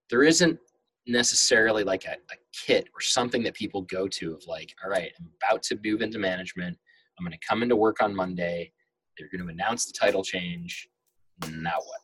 there isn't necessarily like a kit or something that people go to of like, all right, I'm about to move into management. I'm going to come into work on Monday. They're going to announce the title change. Now what?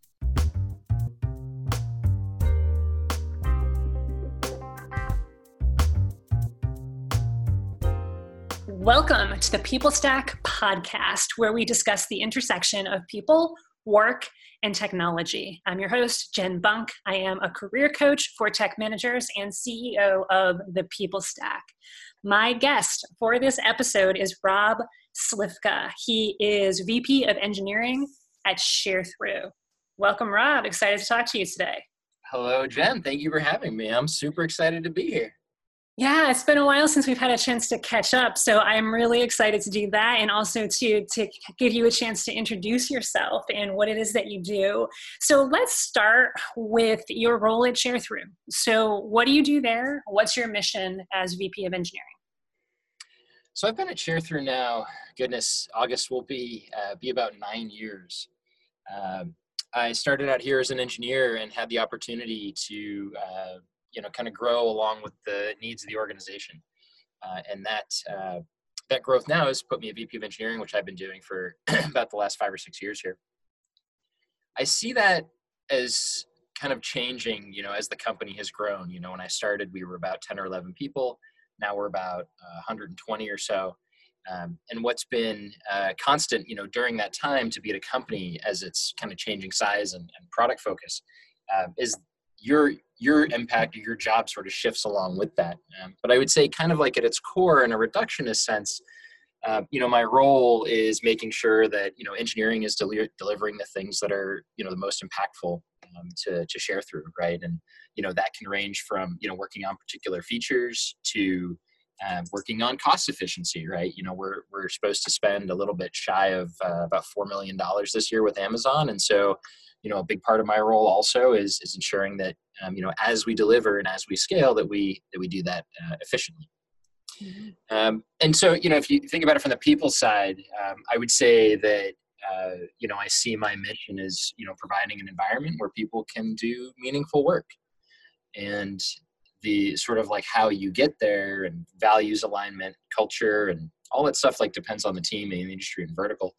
Welcome to the People Stack podcast, where we discuss the intersection of people, work, and technology. I'm your host, Jen Bunk. I am a career coach for tech managers and CEO of the People Stack. My guest for this episode is Rob Slifka. He is VP of Engineering at ShareThrough. Welcome, Rob. Excited to talk to you today. Hello, Jen. Thank you for having me. I'm super excited to be here. Yeah, it's been a while since we've had a chance to catch up, so I'm really excited to do that and also to give you a chance to introduce yourself and what it is that you do. So let's start with your role at ShareThrough. So what do you do there? What's your mission as VP of Engineering? So I've been at ShareThrough now, goodness, August will be about 9 years. I started out here as an engineer and had the opportunity to kind of grow along with the needs of the organization. And that growth now has put me a VP of engineering, which I've been doing for about the last 5 or 6 years here. I see that as kind of changing, as the company has grown. When I started, we were about 10 or 11 people. Now we're about 120 or so. And what's been constant, during that time to be at a company as it's kind of changing size and product focus is your impact or your job sort of shifts along with that. But I would say kind of like at its core in a reductionist sense, my role is making sure that, engineering is delivering the things that are, the most impactful to ShareThrough, right? And, that can range from, working on particular features to working on cost efficiency, right? We're supposed to spend a little bit shy of about $4 million this year with Amazon. And so, a big part of my role also is ensuring that, as we deliver and as we scale, that we do that efficiently. Mm-hmm. And so, if you think about it from the people side, I would say that, I see my mission as, providing an environment where people can do meaningful work. And the sort of like how you get there and values alignment, culture, and all that stuff like depends on the team and the industry and vertical.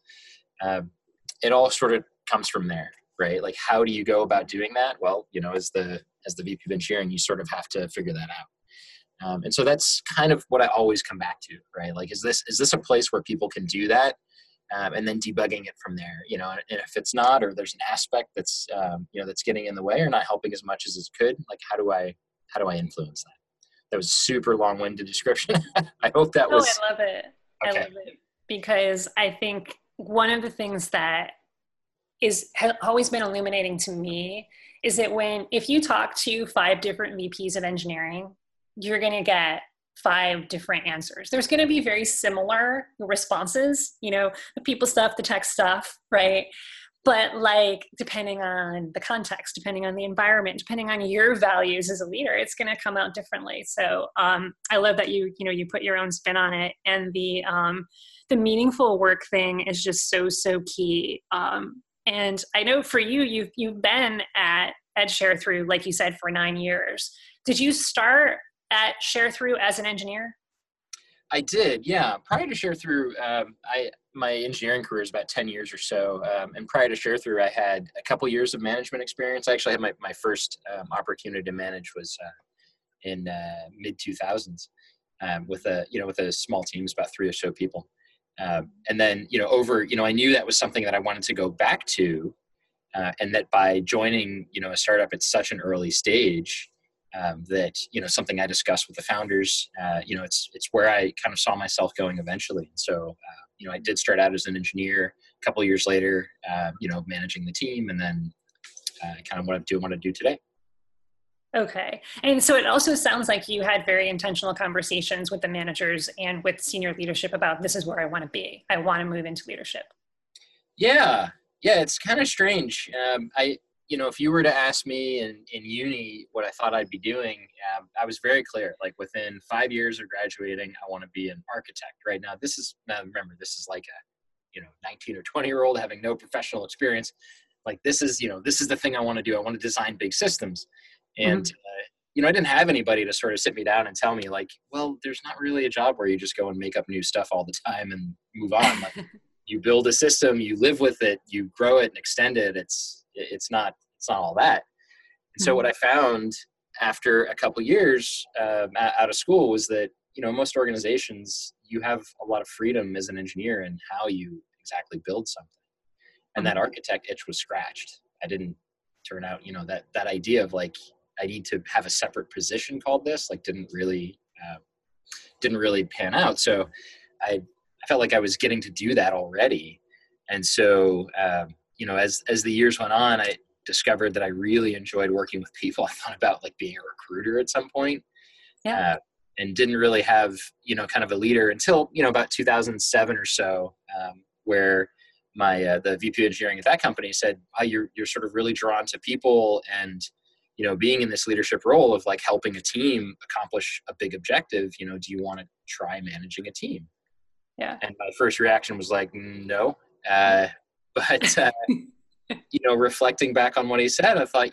It all sort of comes from there, right? Like, how do you go about doing that? Well, as the VP of engineering, you sort of have to figure that out. And so that's kind of what I always come back to, right? Like, is this a place where people can do that? And then debugging it from there, and if it's not, or there's an aspect that's, that's getting in the way or not helping as much as it could, like, how do I influence that? That was a super long-winded description. I hope that was. I love it. Okay. I love it because I think one of the things that has always been illuminating to me is that if you talk to 5 different VPs of engineering, you're going to get 5 different answers. There's going to be very similar responses, the people stuff, the tech stuff, right? But like, depending on the context, depending on the environment, depending on your values as a leader, it's going to come out differently. So I love that you put your own spin on it, and the meaningful work thing is just so key. And I know for you, you've been at ShareThrough, like you said, for 9 years. Did you start at ShareThrough as an engineer? I did, yeah. Prior to ShareThrough, my engineering career is about 10 years or so. And prior to ShareThrough, I had a couple years of management experience. I actually had my first opportunity to manage was in mid 2000s with a small team, it's about 3 or so people. And then, I knew that was something that I wanted to go back to, and that by joining, a startup at such an early stage, that, something I discussed with the founders, it's where I kind of saw myself going eventually. And so, I did start out as an engineer. A couple of years later, managing the team, and then kind of what I want to do today. Okay. And so it also sounds like you had very intentional conversations with the managers and with senior leadership about, this is where I want to be. I want to move into leadership. Yeah. It's kind of strange. If you were to ask me in uni what I thought I'd be doing, I was very clear. Like, within 5 years of graduating, I want to be an architect. Right now, this is like a 19 or 20-year-old having no professional experience. Like, this is the thing I want to do. I want to design big systems. And, I didn't have anybody to sort of sit me down and tell me like, well, there's not really a job where you just go and make up new stuff all the time and move on. Like, you build a system, you live with it, you grow it and extend it. It's not all that. And so what I found after a couple years out of school was that, most organizations, you have a lot of freedom as an engineer in how you exactly build something. And that architect itch was scratched. I didn't turn out, that idea of like, I need to have a separate position called this, like didn't really pan out. So I felt like I was getting to do that already. And so, as the years went on, I discovered that I really enjoyed working with people. I thought about like being a recruiter at some point. Yeah. And didn't really have, kind of a leader until, about 2007 or so, where my, the VP of engineering at that company said, wow, you're sort of really drawn to people and, being in this leadership role of like helping a team accomplish a big objective, do you want to try managing a team? Yeah. And my first reaction was like, no. But, reflecting back on what he said, I thought,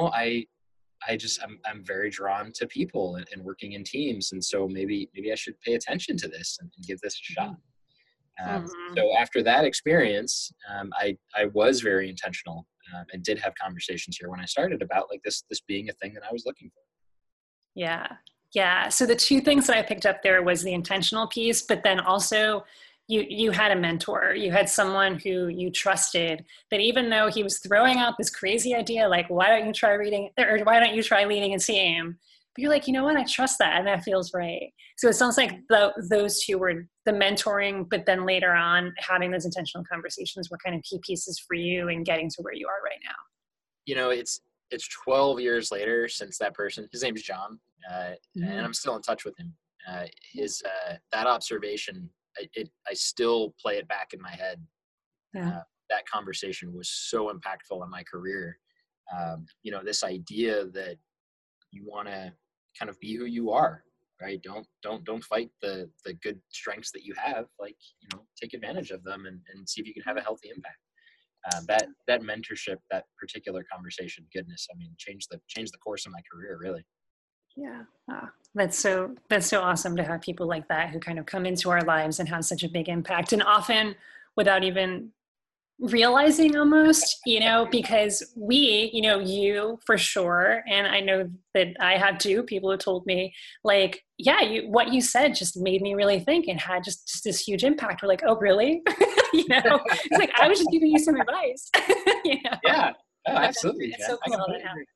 I'm very drawn to people and working in teams. And so maybe I should pay attention to this and give this a shot. So after that experience, I was very intentional and did have conversations here when I started about like this being a thing that I was looking for. Yeah. Yeah. So the two things that I picked up there was the intentional piece, but then also you had a mentor, you had someone who you trusted, that even though he was throwing out this crazy idea, like, why don't you try leading a team? But you're like, you know what? I trust that. And that feels right. So it sounds like those two were the mentoring, but then later on having those intentional conversations were kind of key pieces for you in getting to where you are right now. It's 12 years later since that person, his name's John, and I'm still in touch with him. That observation, I still play it back in my head. Yeah. That conversation was so impactful in my career. This idea that you want to kind of be who you are, right? Don't fight the good strengths that you have. Like, take advantage of them and see if you can have a healthy impact. That mentorship, that particular conversation, goodness, I mean, changed the course of my career, really. Yeah. That's so awesome to have people like that who kind of come into our lives and have such a big impact, and often without even realizing almost, because we, you for sure. And I know that I have too, people who told me like, yeah, what you said just made me really think and had just this huge impact. We're like, oh, really? It's like, I was just giving you some advice. Yeah, absolutely. It's so cool how that happens.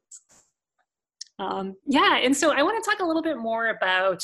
And so I want to talk a little bit more about,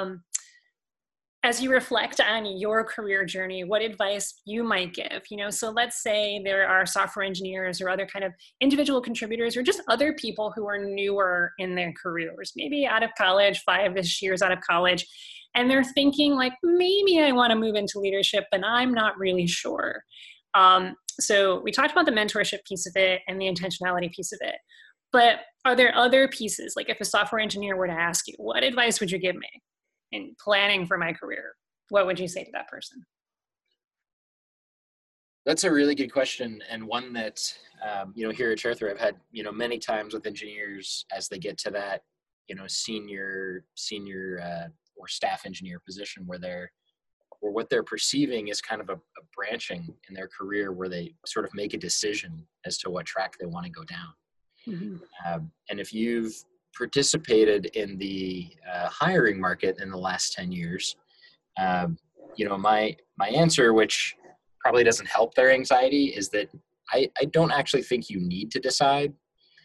as you reflect on your career journey, what advice you might give, so let's say there are software engineers or other kind of individual contributors or just other people who are newer in their careers, maybe out of college, 5-ish years out of college, and they're thinking like, maybe I want to move into leadership, but I'm not really sure. So we talked about the mentorship piece of it and the intentionality piece of it, but are there other pieces? Like if a software engineer were to ask you, what advice would you give me in planning for my career? What would you say to that person? That's a really good question, and one that here at Charther I've had many times with engineers as they get to that senior or staff engineer position where what they're perceiving is kind of a branching in their career where they sort of make a decision as to what track they want to go down. And if you've participated in the hiring market in the last 10 years, my answer, which probably doesn't help their anxiety, is that I don't actually think you need to decide.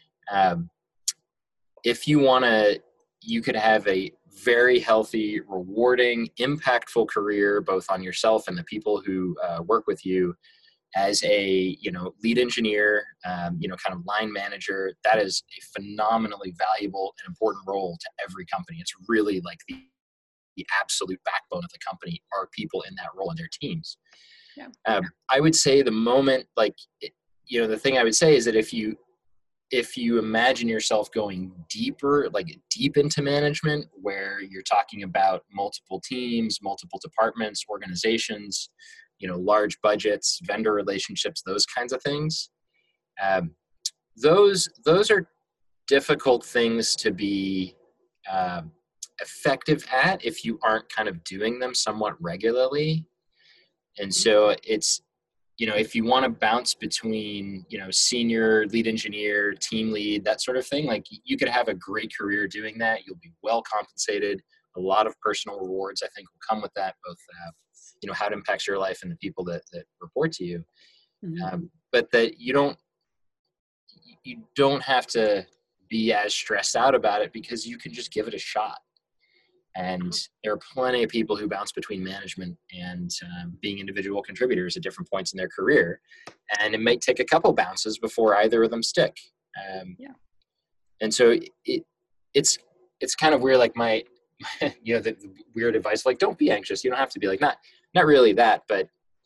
If you want to, you could have a very healthy, rewarding, impactful career, both on yourself and the people who work with you, as a lead engineer, kind of line manager. That is a phenomenally valuable and important role to every company. It's really like the absolute backbone of the company are people in that role and their teams. Yeah. I would say the moment, the thing I would say is that if you imagine yourself going deeper, like deep into management, where you're talking about multiple teams, multiple departments, organizations, large budgets, vendor relationships, those kinds of things. Those are difficult things to be effective at if you aren't kind of doing them somewhat regularly. And so it's, if you want to bounce between, senior lead engineer, team lead, that sort of thing, like you could have a great career doing that. You'll be well compensated. A lot of personal rewards, I think, will come with that, both, how it impacts your life and the people that report to you. Mm-hmm. But that you don't have to be as stressed out about it, because you can just give it a shot. And there are plenty of people who bounce between management and being individual contributors at different points in their career. And it might take a couple bounces before either of them stick. And so it's kind of weird, like my the weird advice, like, don't be anxious. You don't have to be like, not really that, but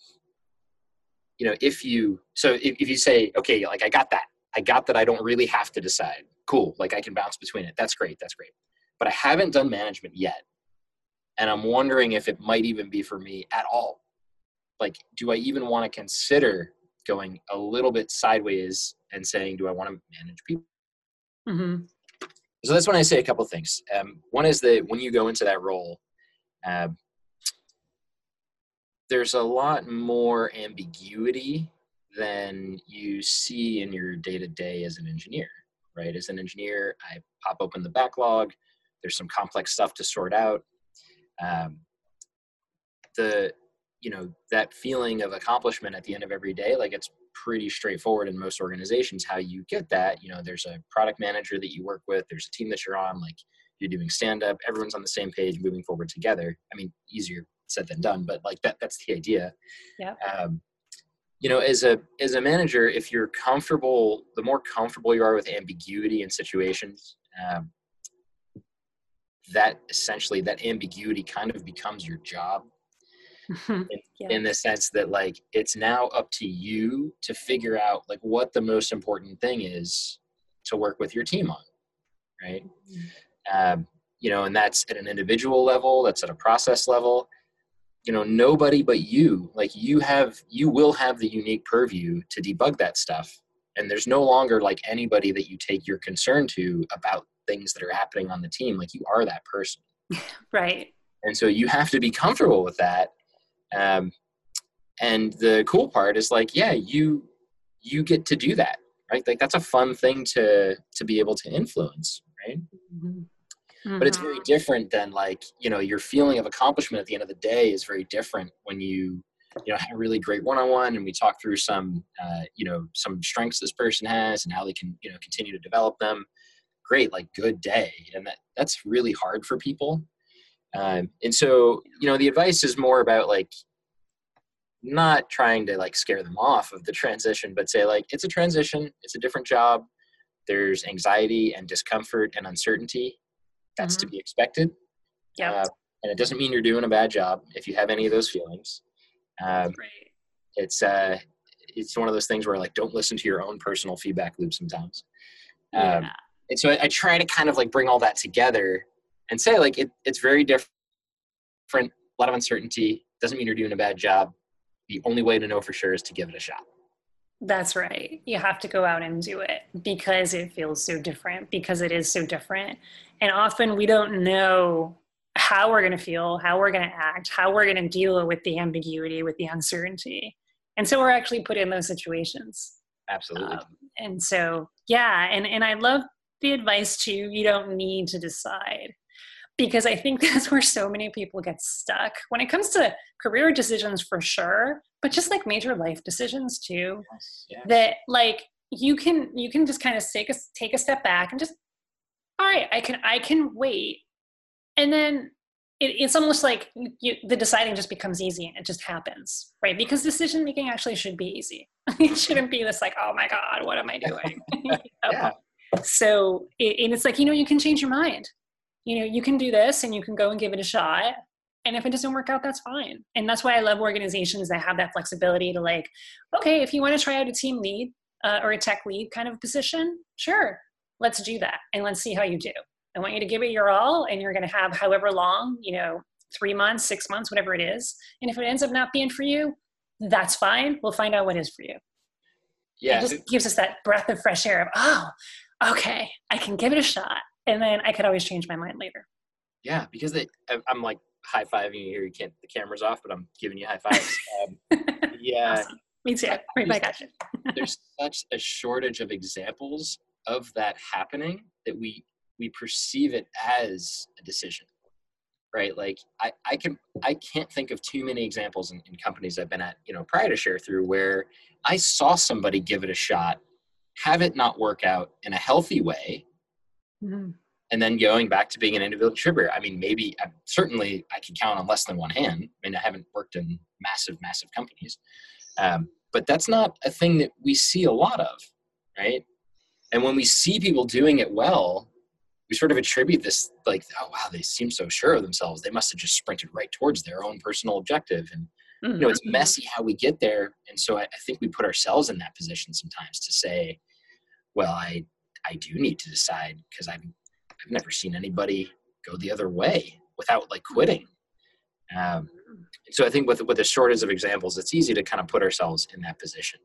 if you say, okay, like I got that I don't really have to decide. Cool. Like I can bounce between it. That's great. But I haven't done management yet. And I'm wondering if it might even be for me at all. Like, do I even want to consider going a little bit sideways and saying, do I want to manage people? Mm-hmm. So that's when I say a couple things. One is that when you go into that role, there's a lot more ambiguity than you see in your day-to-day as an engineer, right? As an engineer, I pop open the backlog. There's some complex stuff to sort out. That feeling of accomplishment at the end of every day, like it's pretty straightforward in most organizations how you get that. There's a product manager that you work with. There's a team that you're on, like you're doing stand-up. Everyone's on the same page, moving forward together. I mean, easier said than done, but like that's the idea. Yeah. As a manager, if you're comfortable, the more comfortable you are with ambiguity in situations, that essentially that ambiguity kind of becomes your job. In the sense that, like, it's now up to you to figure out like what the most important thing is to work with your team on, right? And that's at an individual level, that's at a process level. Nobody but you, like you will have the unique purview to debug that stuff. And there's no longer like anybody that you take your concern to about things that are happening on the team. Like you are that person. Right. And so you have to be comfortable with that. And the cool part is like, yeah, you get to do that, right? Like that's a fun thing to be able to influence, right? Mm-hmm. But it's very different than like, your feeling of accomplishment at the end of the day is very different when you have a really great one-on-one and we talk through some strengths this person has and how they can, continue to develop them. Great, like good day. And that's really hard for people. And so, the advice is more about like not trying to like scare them off of the transition, but say like, it's a transition. It's a different job. There's anxiety and discomfort and uncertainty. That's to be expected. Yeah. And it doesn't mean you're doing a bad job if you have any of those feelings. It's one of those things where like, don't listen to your own personal feedback loop sometimes. And so I try to kind of like bring all that together and say like, it's very different, a lot of uncertainty. Doesn't mean you're doing a bad job. The only way to know for sure is to give it a shot. That's right. You have to go out and do it because it feels so different, because it is so different. And often we don't know how we're going to feel, how we're going to act, how we're going to deal with the ambiguity, with the uncertainty. And so we're actually put in those situations. Absolutely. And so, yeah. And I love the advice too. You don't need to decide, because I think that's where so many people get stuck when it comes to career decisions, for sure, but just like major life decisions too. Yes. That like you can just kind of take a step back and just, all right, I can wait, and then it's almost like the deciding just becomes easy and it just happens, right? Because decision making actually should be easy. It shouldn't be this like, oh my God, what am I doing? Yeah. So it's like, you can change your mind. You can do this and you can go and give it a shot. And if it doesn't work out, that's fine. And that's why I love organizations that have that flexibility to like, okay, if you want to try out a team lead or a tech lead kind of position, sure, let's do that. And let's see how you do. I want you to give it your all, and you're going to have however long, 3 months, 6 months, whatever it is. And if it ends up not being for you, that's fine. We'll find out what is for you. Yeah. It just gives us that breath of fresh air of, oh, okay, I can give it a shot. And then I could always change my mind later. Yeah, because I'm like high-fiving you here. You can't, the camera's off, but I'm giving you high fives. Yeah, Awesome. Me too. I Right just, back at you. there's such a shortage of examples of that happening that we perceive it as a decision, right? Like I can't think of too many examples in companies I've been at, prior to Share Through, where I saw somebody give it a shot, have it not work out in a healthy way, Mm-hmm. and then going back to being an individual contributor. I mean, maybe certainly I can count on less than one hand. I mean, I haven't worked in massive companies, but that's not a thing that we see a lot of, right? And when we see people doing it well, we sort of attribute this like, oh wow, they seem so sure of themselves. They must have just sprinted right towards their own personal objective. And it's messy how we get there. And so I think we put ourselves in that position sometimes to say, well, I do need to decide, because I've never seen anybody go the other way without like quitting. So I think with the shortage of examples, it's easy to kind of put ourselves in that position.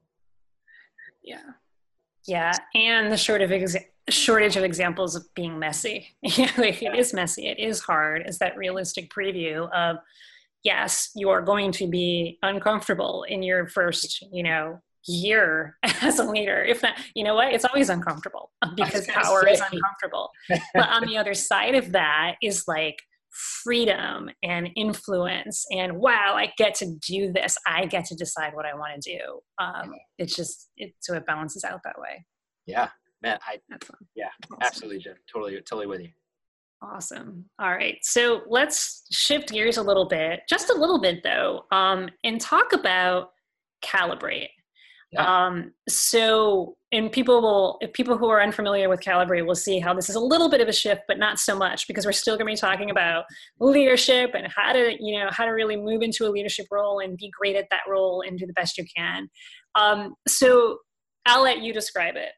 Yeah. And the shortage of examples of being messy. It is messy. It is hard. It's that realistic preview of, yes, you are going to be uncomfortable in your first, year as a leader. If not, you know what? It's always uncomfortable because power is uncomfortable. But on the other side of that is like freedom and influence and, wow, I get to do this. I get to decide what I want to do. So it balances out that way. Yeah, man. Awesome. Absolutely, Jen. Totally with you. Awesome. All right. So let's shift gears a little bit, just a little bit though, and talk about Calibrate. Yeah. If people who are unfamiliar with Calibrate will see how this is a little bit of a shift, but not so much, because we're still going to be talking about leadership and how to really move into a leadership role and be great at that role and do the best you can. So I'll let you describe it.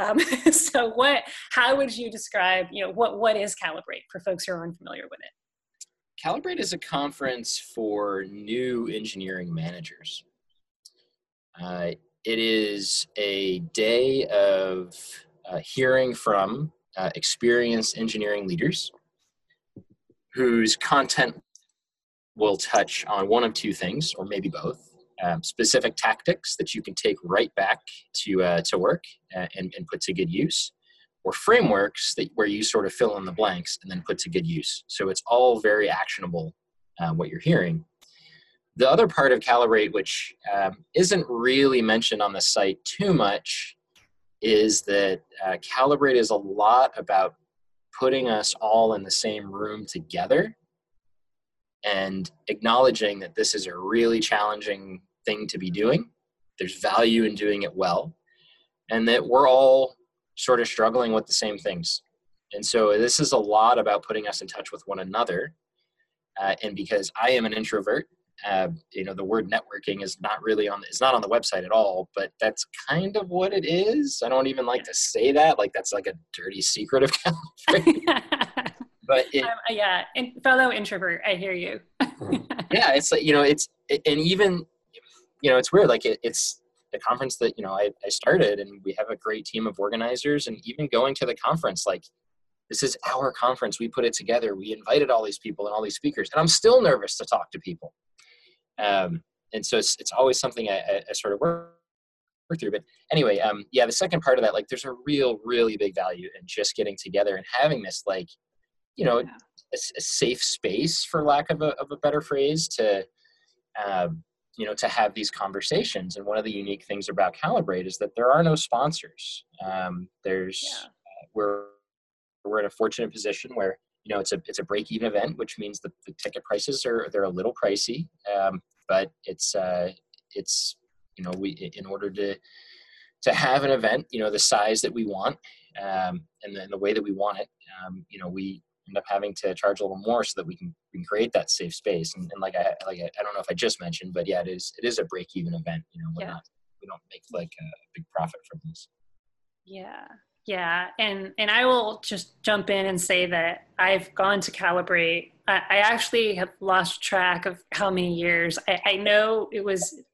How would you describe, what is Calibrate for folks who are unfamiliar with it? Calibrate is a conference for new engineering managers. It is a day of hearing from experienced engineering leaders whose content will touch on one of two things, or maybe both. Specific tactics that you can take right back to work and put to good use, or frameworks where you sort of fill in the blanks and then put to good use. So it's all very actionable, what you're hearing. The other part of Calibrate, which isn't really mentioned on the site too much, is that Calibrate is a lot about putting us all in the same room together and acknowledging that this is a really challenging thing to be doing. There's value in doing it well, and that we're all sort of struggling with the same things. And so this is a lot about putting us in touch with one another. And because I am an introvert, the word networking is not on the website at all, but that's kind of what it is. I don't even like to say that, like that's like a dirty secret of Calibrate. But and fellow introvert, I hear you. Yeah, it's like, it's weird. Like it's the conference that, I started, and we have a great team of organizers, and even going to the conference, like this is our conference. We put it together. We invited all these people and all these speakers, and I'm still nervous to talk to people. And so it's always something I sort of work through. But anyway, the second part of that, like there's a really big value in just getting together and having this, like, a safe space, for lack of a better phrase, to have these conversations. And one of the unique things about Calibrate is that there are no sponsors. We're in a fortunate position where, it's a break-even event, which means the ticket prices they're a little pricey, but it's we, in order to have an event, the size that we want, and then the way that we want it, we end up having to charge a little more so that we can create that safe space. And I don't know if I just mentioned, but yeah, it is a break-even event. We don't make like a big profit from this. Yeah. And I will just jump in and say that I've gone to Calibrate. I actually have lost track of how many years. I know it was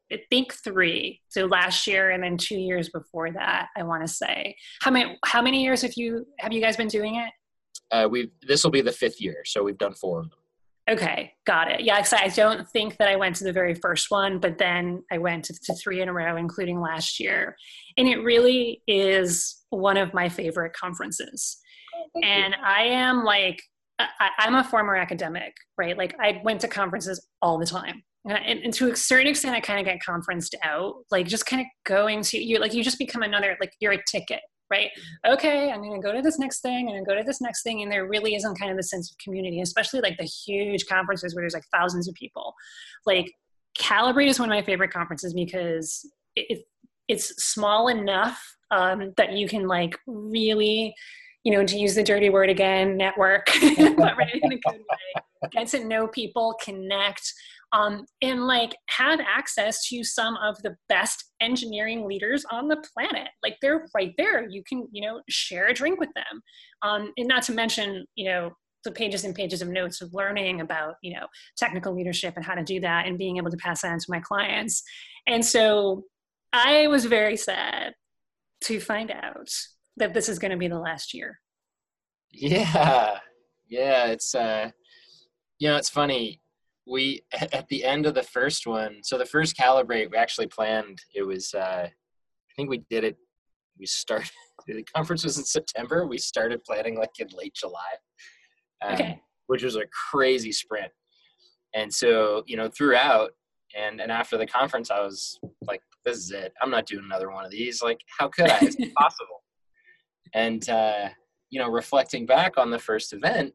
I think 3. So last year and then 2 years before that, I want to say. How many years have you guys been doing it? This will be the 5th year, so we've done 4 of them. Okay, got it. Yeah, I don't think that I went to the very first one, but then I went to 3 in a row, including last year. And it really is one of my favorite conferences. And I am like, I'm a former academic, right? Like I went to conferences all the time. And to a certain extent, I kind of get conferenced out, like just kind of going to you, like you just become another, like you're a ticket, right? Okay, I'm going to go to this next thing, and go to this next thing, and there really isn't kind of the sense of community, especially like the huge conferences where there's like thousands of people. Like Calibrate is one of my favorite conferences because it's small enough that you can like really, to use the dirty word again, network, but right in a good way, get to know people, connect, and like have access to some of the best engineering leaders on the planet. Like they're right there. You can, share a drink with them. And not to mention, the pages and pages of notes of learning about, technical leadership and how to do that and being able to pass that on to my clients. And so I was very sad to find out that this is going to be the last year. Yeah. It's, it's funny. We, at the end of the first one, so the first Calibrate, we actually planned, it was, I think we did it, the conference was in September. We started planning like in late July, Okay. which was a crazy sprint. And so, throughout and after the conference, I was like, this is it. I'm not doing another one of these. Like, how could I? It's impossible. And, reflecting back on the first event,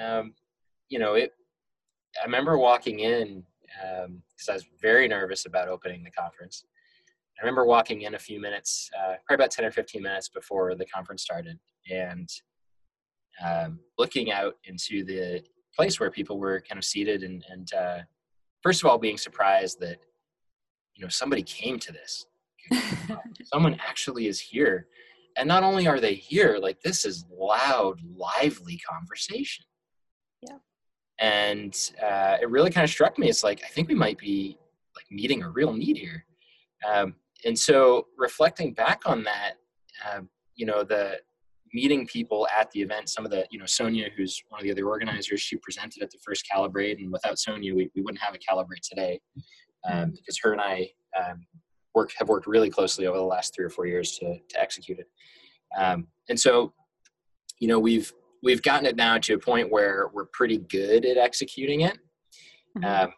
I remember walking in because I was very nervous about opening the conference. I remember walking in a few minutes, probably about 10 or 15 minutes before the conference started, and looking out into the place where people were kind of seated and first of all, being surprised that, somebody came to this. Someone actually is here. And not only are they here, like this is loud, lively conversation. Yeah. And it really kind of struck me. It's like, I think we might be like meeting a real need here. And so reflecting back on that, the meeting people at the event, some of the, Sonia, who's one of the other organizers, she presented at the first Calibrate. And without Sonia, we wouldn't have a Calibrate today because her and I have worked really closely over the last 3 or 4 years to execute it. And so, we've gotten it now to a point where we're pretty good at executing it. Mm-hmm.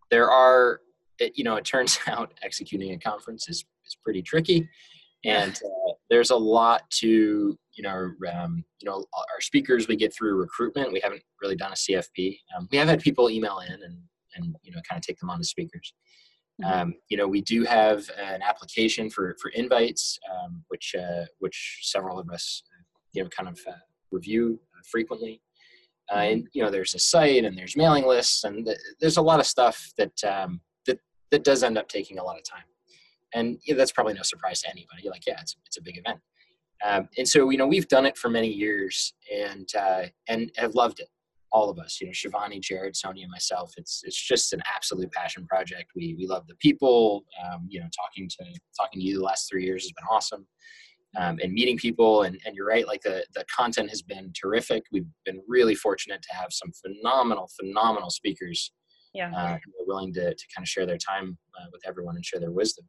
It turns out executing a conference is pretty tricky. And there's a lot to, our speakers we get through recruitment. We haven't really done a CFP. We have had people email in and kind of take them on as speakers. Mm-hmm. We do have an application for invites, which several of us, kind of review frequently. And, there's a site and there's mailing lists and there's a lot of stuff that does end up taking a lot of time. And that's probably no surprise to anybody. Like, yeah, it's a big event. And so, we've done it for many years and have loved it. All of us, Shivani, Jared, Sonia, myself, it's just an absolute passion project. We love the people, talking to you the last 3 years has been awesome. And meeting people and you're right, like the content has been terrific. We've been really fortunate to have some phenomenal speakers who are willing to kind of share their time with everyone and share their wisdom.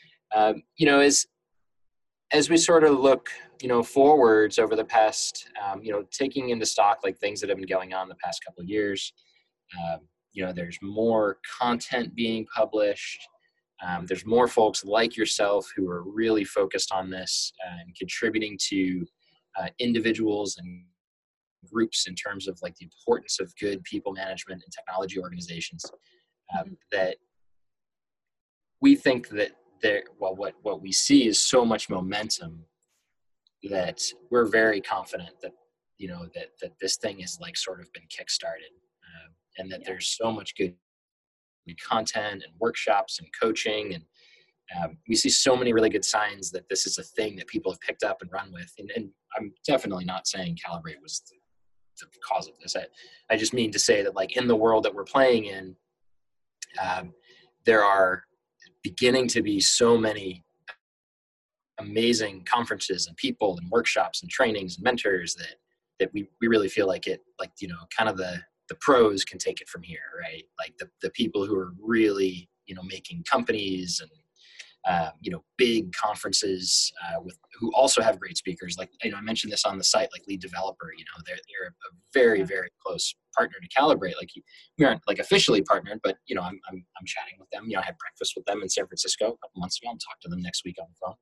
As we sort of look, forwards over the past, taking into stock like things that have been going on the past couple of years, there's more content being published. There's more folks like yourself who are really focused on this and contributing to individuals and groups in terms of like the importance of good people management and technology organizations. That we think that what we see is so much momentum that we're very confident that that this thing has like sort of been kickstarted, and that there's so much good content and workshops and coaching, and we see so many really good signs that this is a thing that people have picked up and run with. And I'm definitely not saying Calibrate was the cause of this. I just mean to say that like in the world that we're playing in, there are beginning to be so many amazing conferences and people and workshops and trainings and mentors that we really feel like it, like, you know, kind of the pros can take it from here, right? Like the people who are really, you know, making companies and, you know, big conferences with who also have great speakers. Like, you know, I mentioned this on the site, like Lead Developer, you know, they're a very, very close partner to Calibrate. Like we aren't like officially partnered, but, you know, I'm chatting with them. You know, I had breakfast with them in San Francisco a couple months ago. I'll talk to them next week on the phone.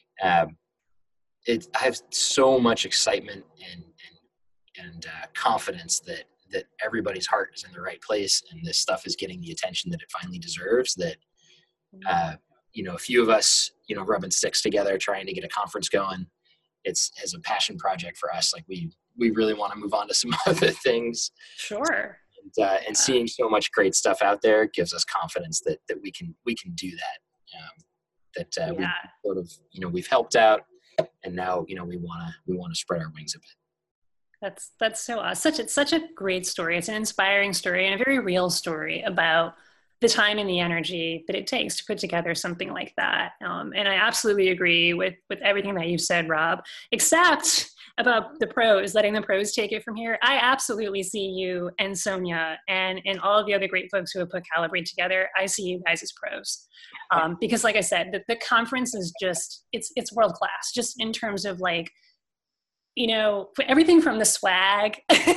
I have so much excitement and confidence that everybody's heart is in the right place and this stuff is getting the attention that it finally deserves. That you know, a few of us, you know, rubbing sticks together trying to get a conference going. It's as a passion project for us. Like we really want to move on to some other things. Sure. And seeing so much great stuff out there gives us confidence that we can do that. We sort of, you know, we've helped out, and now, you know, we want to spread our wings a bit. That's so awesome. Such a great story. It's an inspiring story and a very real story about the time and the energy that it takes to put together something like that. And I absolutely agree with everything that you've said, Rob, except about the pros, letting the pros take it from here. I absolutely see you and Sonia and all of the other great folks who have put Calibrate together. I see you guys as pros. Because like I said, the conference is just, it's world-class, just in terms of like, you know, everything from the swag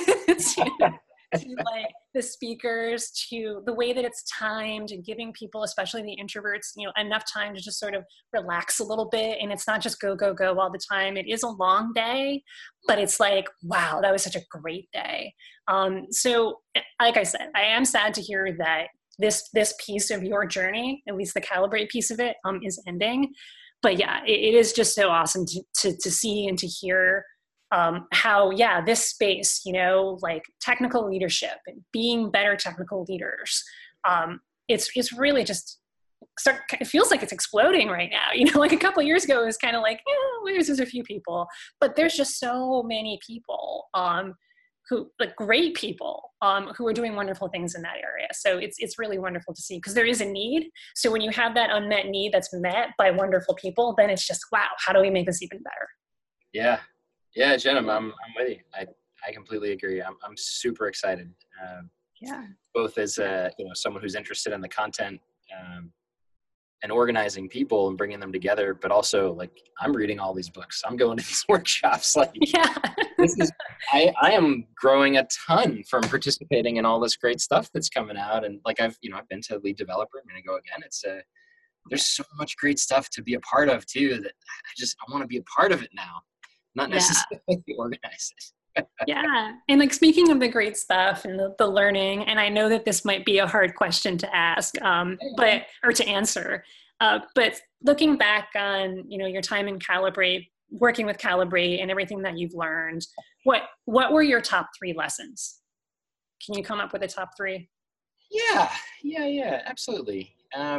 to like the speakers, to the way that it's timed and giving people, especially the introverts, you know, enough time to just sort of relax a little bit. And it's not just go, go, go all the time. It is a long day, but it's like, wow, that was such a great day. So like I said, I am sad to hear that this piece of your journey, at least the Calibrate piece of it, is ending. But yeah, it is just so awesome to see and to hear how, yeah, this space, you know, like technical leadership and being better technical leaders, it's really just, it feels like it's exploding right now. You know, like a couple of years ago, it was kind of like, there's just a few people, but there's just so many people who, like great people who are doing wonderful things in that area. So it's really wonderful to see, because there is a need. So when you have that unmet need that's met by wonderful people, then it's just, wow, how do we make this even better? Yeah, Jen, I'm with you. I completely agree. I'm super excited. Both as you know, someone who's interested in the content and organizing people and bringing them together, but also like I'm reading all these books. I'm going to these workshops. Like, I am growing a ton from participating in all this great stuff that's coming out. And like I've been to Lead Developer. I'm going to go again. It's there's so much great stuff to be a part of too, that I want to be a part of it now. Not necessarily organize it. Yeah. And like, speaking of the great stuff and the learning, and I know that this might be a hard question to ask, or to answer, but looking back on, you know, your time in Calibrate, working with Calibrate and everything that you've learned, what were your top 3 lessons? Can you come up with a top 3? Yeah, absolutely.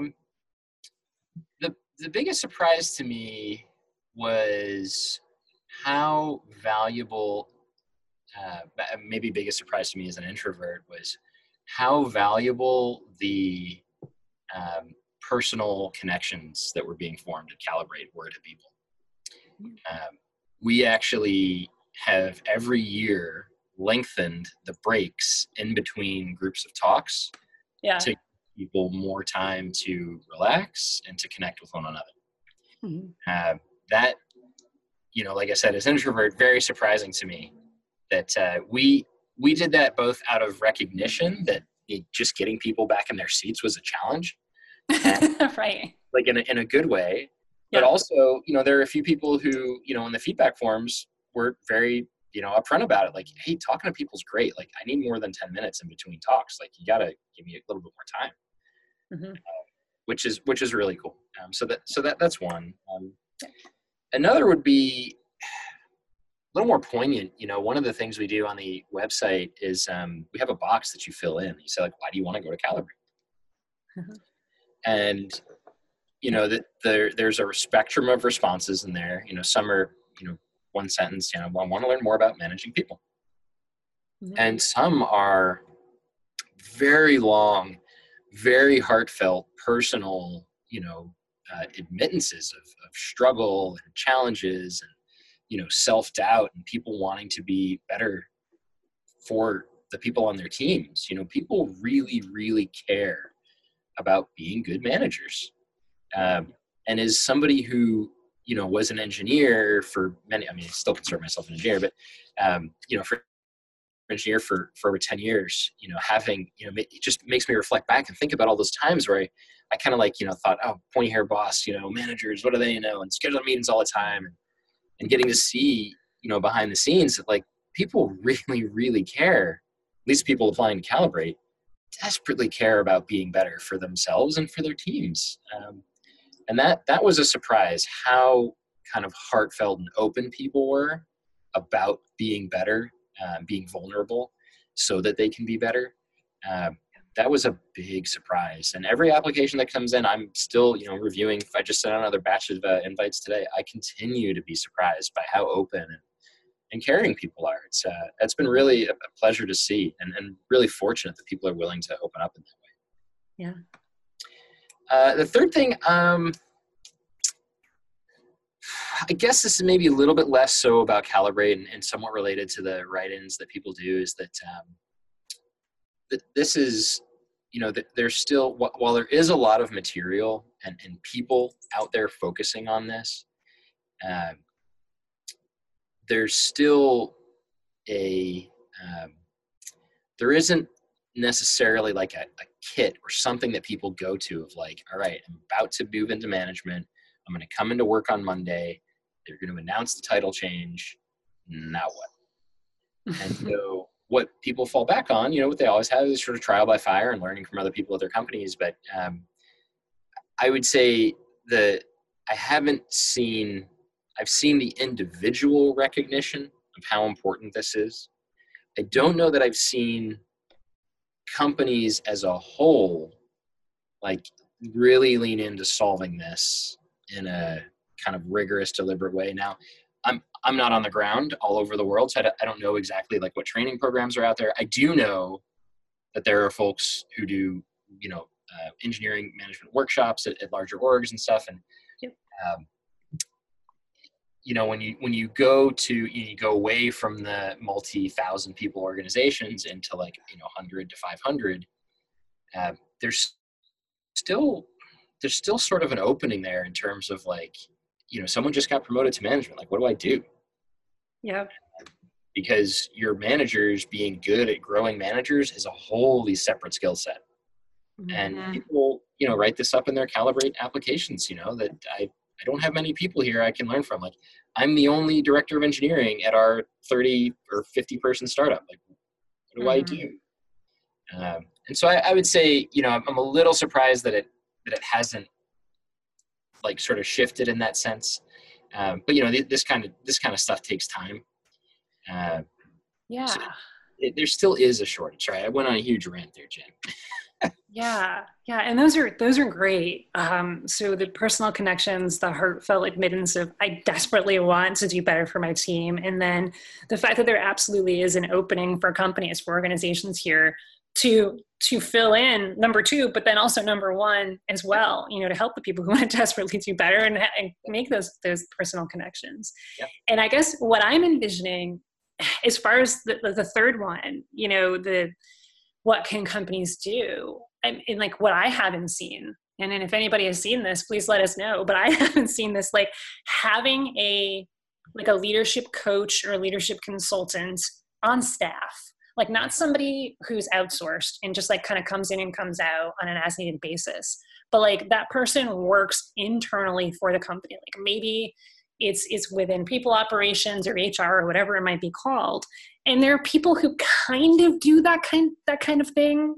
The biggest surprise to me was how valuable, maybe biggest surprise to me as an introvert, was how valuable the personal connections that were being formed at Calibrate were to people. We actually have every year lengthened the breaks in between groups of talks to give people more time to relax and to connect with one another. That, you know, like I said, as an introvert, very surprising to me that we did that both out of recognition that just getting people back in their seats was a challenge, right? Like in a good way, but also, you know, there are a few people who, you know, in the feedback forms were very, you know, upfront about it. Like, hey, talking to people's great. Like, I need more than 10 minutes in between talks. Like, you got to give me a little bit more time, which is really cool. So that's one. Another would be a little more poignant. You know, one of the things we do on the website is we have a box that you fill in. You say, like, why do you want to go to Calibrate? And, you know, there's a spectrum of responses in there. You know, some are, you know, one sentence, you know, I want to learn more about managing people. And some are very long, very heartfelt, personal, admittances of struggle and challenges and, self-doubt and people wanting to be better for the people on their teams. People really, really care about being good managers. And as somebody who, was an engineer for many, I still consider myself an engineer, but, for engineer for over 10 years, having, it just makes me reflect back and think about all those times where I kind of thought, oh, pointy hair boss, managers, what do they know? And scheduling meetings all the time and getting to see, behind the scenes that people really, really care, at least people applying to Calibrate, desperately care about being better for themselves and for their teams. And that was a surprise, how kind of heartfelt and open people were about being better, being vulnerable so that they can be better. That was a big surprise. And every application that comes in, I'm still, reviewing. I just sent out another batch of invites today. I continue to be surprised by how open and caring people are. It's been really a pleasure to see and really fortunate that people are willing to open up in that way. Yeah. The third thing, I guess this is maybe a little bit less so about Calibrate and somewhat related to the write-ins that people do, is that this is, that there's still, while there is a lot of material and people out there focusing on this, there's still there isn't necessarily a kit or something that people go to of all right, I'm about to move into management. I'm going to come into work on Monday. They're going to announce the title change. Now what? And so what people fall back on, what they always have is sort of trial by fire and learning from other people at their companies. But I would say that I've seen the individual recognition of how important this is. I don't know that I've seen companies as a whole really lean into solving this in a kind of rigorous, deliberate way. Now, I'm not on the ground all over the world, so I don't know exactly what training programs are out there. I do know that there are folks who do, engineering management workshops at larger orgs and stuff. And, when you go away from the multi-thousand people organizations into 100 to 500, there's still sort of an opening there in terms of someone just got promoted to management. What do I do? Yeah. Because your managers being good at growing managers is a wholly separate skill set. Mm-hmm. And people, write this up in their Calibrate applications, that I don't have many people here I can learn from. I'm the only director of engineering at our 30 or 50 person startup. What do I do? And so I would say, I'm a little surprised that it hasn't sort of shifted in that sense. But this kind of stuff takes time. Yeah. So there still is a shortage, right? I went on a huge rant there, Jen. Yeah. And those are great. So the personal connections, the heartfelt admittance of I desperately want to do better for my team. And then the fact that there absolutely is an opening for companies, for organizations here to fill in number two, but then also number one as well, to help the people who want to desperately do better and make those personal connections. Yep. And I guess what I'm envisioning as far as the third one, what can companies do? And what I haven't seen, and then if anybody has seen this, please let us know, but I haven't seen this, having a leadership coach or a leadership consultant on staff, not somebody who's outsourced and just kind of comes in and comes out on an as needed basis, but that person works internally for the company. Maybe it's within people operations or HR or whatever it might be called. And there are people who kind of do that kind of thing,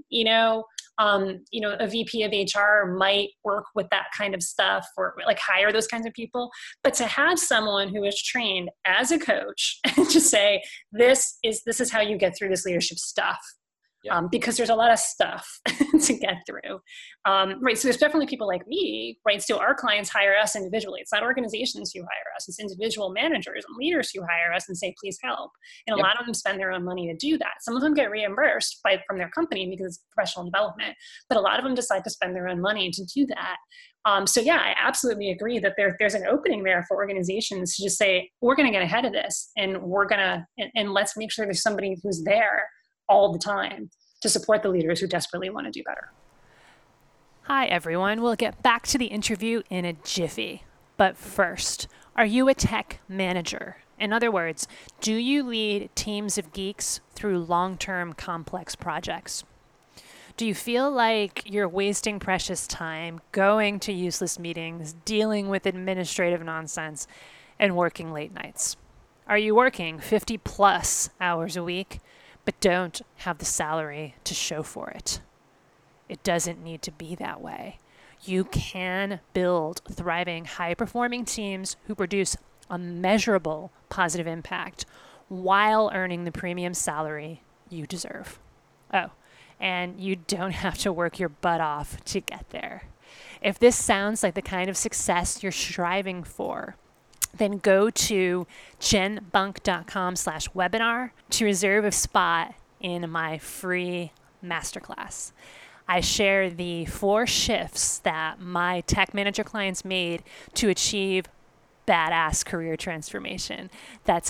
a VP of HR might work with that kind of stuff or hire those kinds of people. But to have someone who is trained as a coach and just say, this is how you get through this leadership stuff. because there's a lot of stuff to get through. Right. So there's definitely people like me, right? So our clients hire us individually. It's not organizations who hire us. It's individual managers and leaders who hire us and say, please help. And a lot of them spend their own money to do that. Some of them get reimbursed from their company because it's professional development, but a lot of them decide to spend their own money to do that. So yeah, I absolutely agree that there's an opening there for organizations to just say, we're going to get ahead of this, and and let's make sure there's somebody who's there all the time to support the leaders who desperately want to do better. Hi, everyone. We'll get back to the interview in a jiffy. But first, are you a tech manager? In other words, do you lead teams of geeks through long-term complex projects? Do you feel like you're wasting precious time going to useless meetings, dealing with administrative nonsense, and working late nights? Are you working 50 plus hours a week, but don't have the salary to show for it? It doesn't need to be that way. You can build thriving, high-performing teams who produce a measurable positive impact while earning the premium salary you deserve. Oh, and you don't have to work your butt off to get there. If this sounds like the kind of success you're striving for, then go to jenbunk.com/webinar to reserve a spot in my free masterclass. I share the 4 shifts that my tech manager clients made to achieve badass career transformation. That's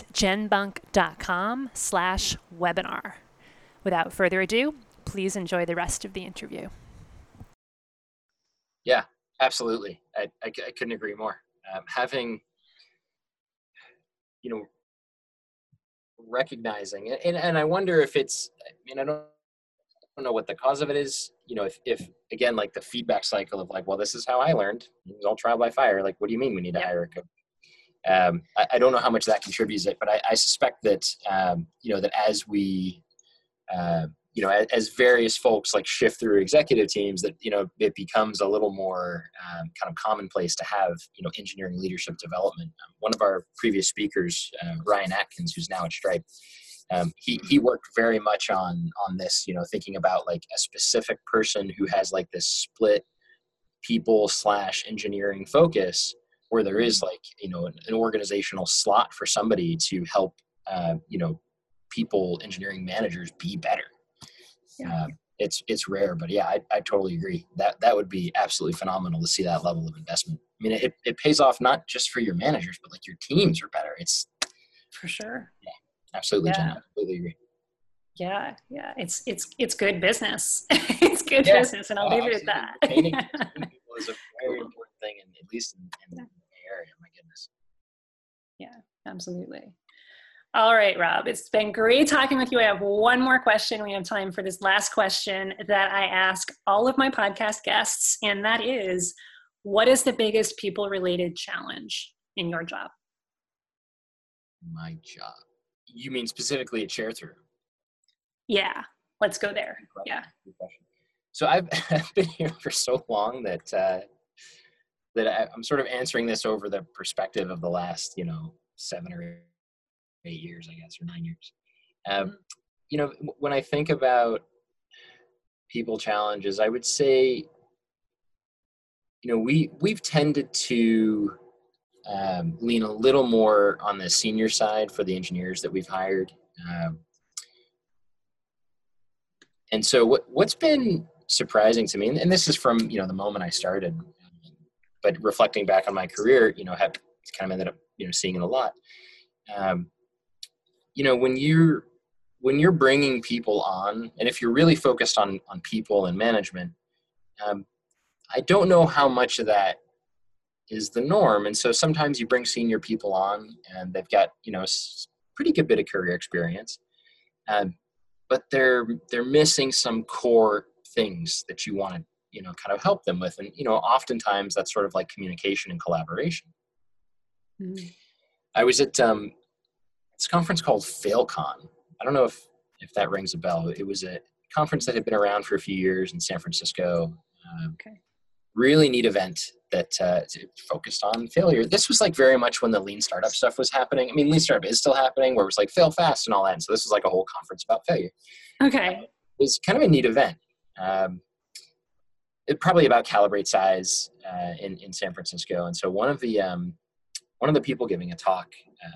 jenbunk.com/webinar. Without further ado, please enjoy the rest of the interview. Yeah, absolutely. I couldn't agree more. Having, recognizing it, and I wonder if it's, I don't know what the cause of it is. If again, like the feedback cycle of like, well, this is how I learned. It was all trial by fire. Like, what do you mean we need to hire a coach? I don't know how much that contributes it, but I suspect that, that as we, as various folks like shift through executive teams, that, it becomes a little more kind of commonplace to have, engineering leadership development. One of our previous speakers, Ryan Atkins, who's now at Stripe, he worked very much on this, thinking about like a specific person who has like this split people/engineering focus, where there is like, an organizational slot for somebody to help, people, engineering managers be better. Yeah. It's rare, but yeah, I totally agree. That would be absolutely phenomenal to see that level of investment. I mean, it pays off not just for your managers, but like your teams are better. It's for sure. Yeah, absolutely. Yeah. Jen, I completely agree. Yeah. It's good business. It's good business, and I'll leave it at that. Training people is a very important thing, and at least in the area. My goodness. Yeah, absolutely. All right, Rob, it's been great talking with you. I have one more question. We have time for this last question that I ask all of my podcast guests, and that is, what is the biggest people-related challenge in your job? My job. You mean specifically at ShareThrough? Yeah, let's go there. Yeah. So I've been here for so long that I'm sort of answering this over the perspective of the last, 7 or 8 years, I guess, or 9 years. When I think about people challenges, I would say, we've tended to lean a little more on the senior side for the engineers that we've hired. And so what's been surprising to me, and this is from, the moment I started, but reflecting back on my career, have kind of ended up, seeing it a lot. When you're bringing people on, and if you're really focused on people and management, I don't know how much of that is the norm. And so sometimes you bring senior people on and they've got, pretty good bit of career experience, but they're missing some core things that you want to, kind of help them with. And, oftentimes that's sort of like communication and collaboration. Mm-hmm. I was at this conference called FailCon. I don't know if that rings a bell. It was a conference that had been around for a few years in San Francisco. Really neat event that focused on failure. This was like very much when the lean startup stuff was happening. I mean, lean startup is still happening, where it was like fail fast and all that. And so this was like a whole conference about failure. Okay. was kind of a neat event. It probably about Calibrate size in San Francisco. And so one of the people giving a talk,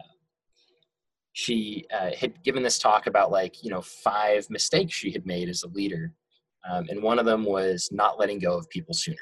she had given this talk about 5 mistakes she had made as a leader. And one of them was not letting go of people sooner.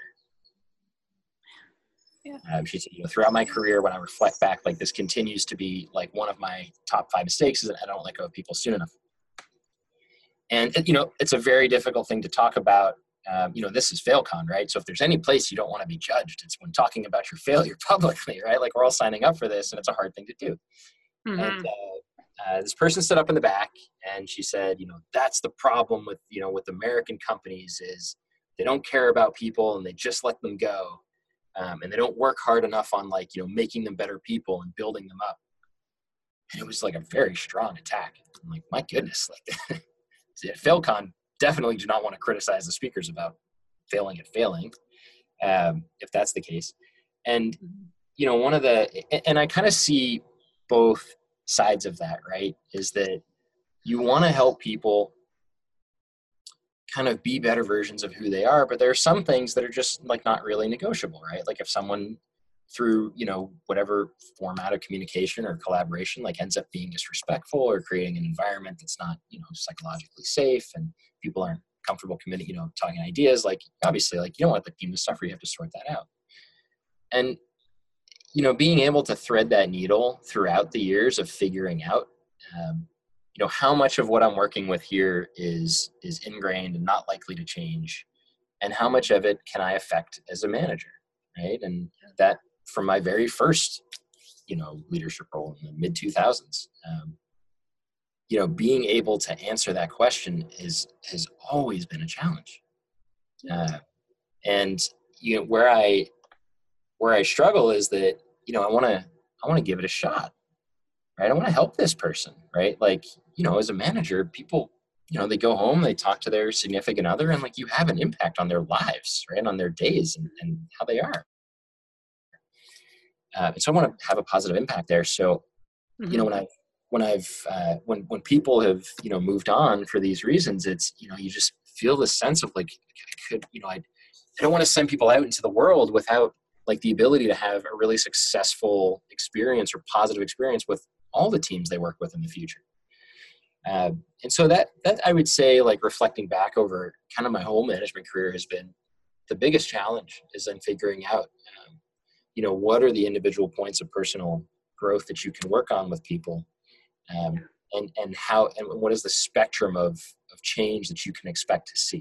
Yeah. She said, throughout my career, when I reflect back, this continues to be one of my top 5 mistakes is that I don't let go of people soon enough. And, it's a very difficult thing to talk about. This is FailCon, right? So if there's any place you don't want to be judged, it's when talking about your failure publicly, right? We're all signing up for this, and it's a hard thing to do. Mm-hmm. And this person stood up in the back, and she said, that's the problem with American companies is they don't care about people and they just let them go. And they don't work hard enough on making them better people and building them up. And it was a very strong attack. I'm like, my goodness, FailCon definitely do not want to criticize the speakers about failing at failing, if that's the case. And, and I kind of see both sides of that, right? Is that you want to help people kind of be better versions of who they are, but there are some things that are just not really negotiable, right? If someone through, whatever format of communication or collaboration, ends up being disrespectful or creating an environment that's not, psychologically safe and people aren't comfortable committing, talking ideas, obviously, you don't want the team to suffer, you have to sort that out. And, being able to thread that needle throughout the years of figuring out, how much of what I'm working with here is ingrained and not likely to change, and how much of it can I affect as a manager, right? And that from my very first, leadership role in the mid 2000s, being able to answer that question has always been a challenge. And where I struggle is that I want to give it a shot, right? I want to help this person, right? As a manager, people, they go home, they talk to their significant other, and you have an impact on their lives, right? On their days and how they are. And so I want to have a positive impact there. So, Mm-hmm. when people have, moved on for these reasons, it's, you just feel the sense of I don't want to send people out into the world without the ability to have a really successful experience or positive experience with all the teams they work with in the future. And so that I would say, reflecting back over kind of my whole management career has been the biggest challenge is in figuring out, what are the individual points of personal growth that you can work on with people, and how, and what is the spectrum of change that you can expect to see.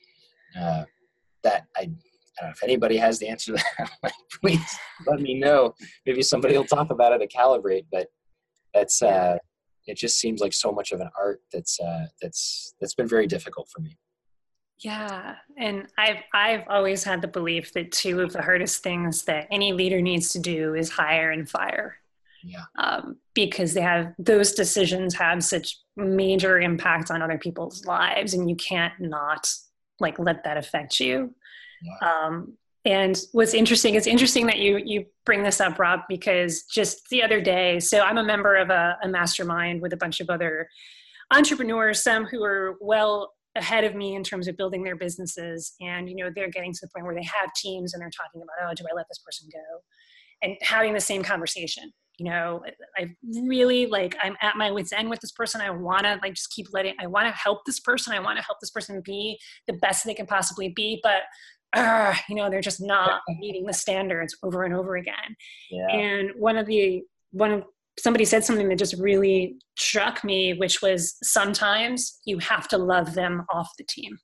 That I don't know if anybody has the answer to that. Please let me know. Maybe somebody will talk about it at Calibrate, but that's it just seems like so much of an art that's been very difficult for me. Yeah. And I've always had the belief that 2 of the hardest things that any leader needs to do is hire and fire. Yeah. Because those decisions have such major impact on other people's lives, and you can't not let that affect you. Yeah. And what's interesting, it's interesting that you bring this up, Rob, because just the other day, so I'm a member of a mastermind with a bunch of other entrepreneurs, some who are well ahead of me in terms of building their businesses. And, they're getting to the point where they have teams and they're talking about, oh, do I let this person go? And having the same conversation. I really I'm at my wit's end with this person. I want to just keep I want to help this person. I want to help this person be the best they can possibly be. But, they're just not meeting the standards over and over again. Yeah. And somebody said something that just really struck me, which was sometimes you have to love them off the team.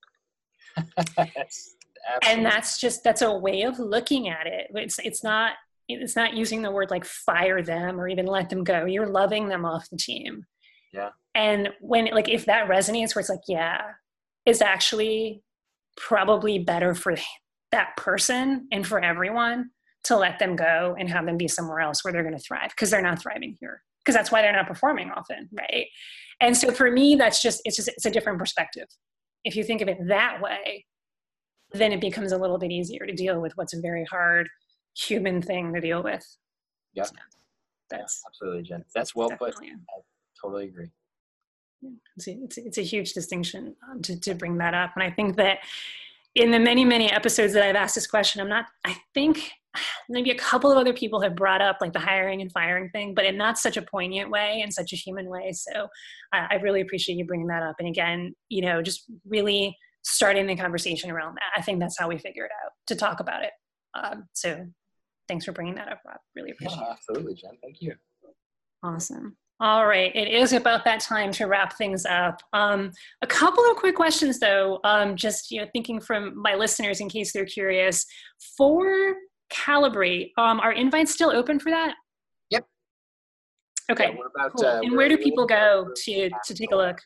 And that's a way of looking at it. It's not using the word fire them or even let them go. You're loving them off the team. Yeah. And when if that resonates where it's it's actually probably better for that person and for everyone to let them go and have them be somewhere else where they're going to thrive, because they're not thriving here, because that's why they're not performing often. Right. And so for me, it's a different perspective. If you think of it that way, then it becomes a little bit easier to deal with what's a very hard human thing to deal with. Yeah. So that's absolutely, Jen. That's well put. I totally agree. It's a huge distinction to bring that up. And I think that in the many, many episodes that I've asked this question, I think maybe a couple of other people have brought up like the hiring and firing thing, but in not such a poignant way, in such a human way. So I really appreciate you bringing that up. And again, just really starting the conversation around that. I think that's how we figure it out, to talk about it. So thanks for bringing that up, Rob. Really appreciate it. Absolutely, Jen. Thank you. Awesome. All right. It is about that time to wrap things up. A couple of quick questions though, just, thinking from my listeners in case they're curious. For Calibrate, are invites still open for that? Yep. Okay. Yeah, cool. And where do people go to take a look?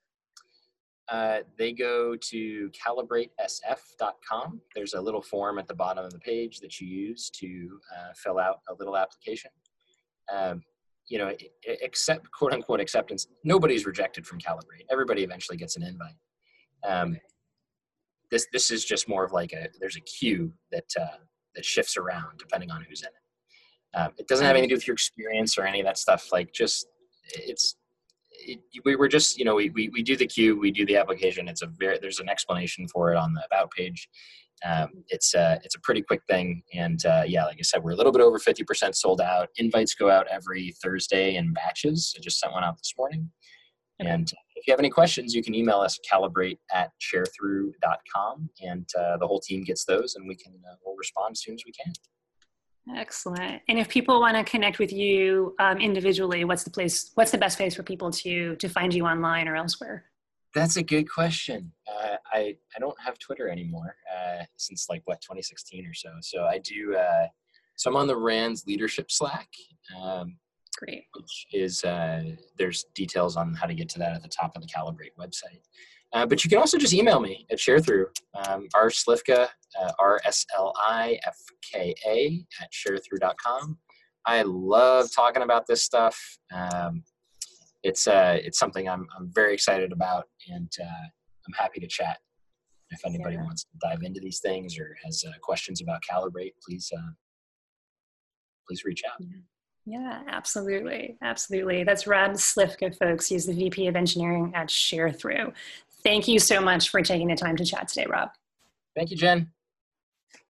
They go to calibratesf.com. There's a little form at the bottom of the page that you use to fill out a little application. Except quote unquote acceptance, nobody's rejected from Calibrate. Everybody eventually gets an invite. This is just more of like there's a queue that shifts around depending on who's in it. It doesn't have anything to do with your experience or any of that stuff. Like we do the queue, we do the application. There's an explanation for it on the about page. It's a pretty quick thing. And like I said, we're a little bit over 50% sold out. Invites go out every Thursday in batches. I just sent one out this morning. Okay. And if you have any questions, you can email us calibrate@sharethrough.com, and the whole team gets those, and we'll respond as soon as we can. Excellent. And if people want to connect with you individually, what's the best place for people to find you online or elsewhere? That's a good question. I don't have Twitter anymore since 2016 or so. So I do. So I'm on the RAND's leadership Slack. Great. Which is there's details on how to get to that at the top of the Calibrate website. But you can also just email me at ShareThrough, rslifka, RSLIFKA @sharethrough.com. I love talking about this stuff. It's something I'm very excited about, and I'm happy to chat. If anybody wants to dive into these things or has questions about Calibrate, please reach out. Yeah, absolutely. Absolutely. That's Rob Slifka, folks. He's the VP of Engineering at ShareThrough. Thank you so much for taking the time to chat today, Rob. Thank you, Jen.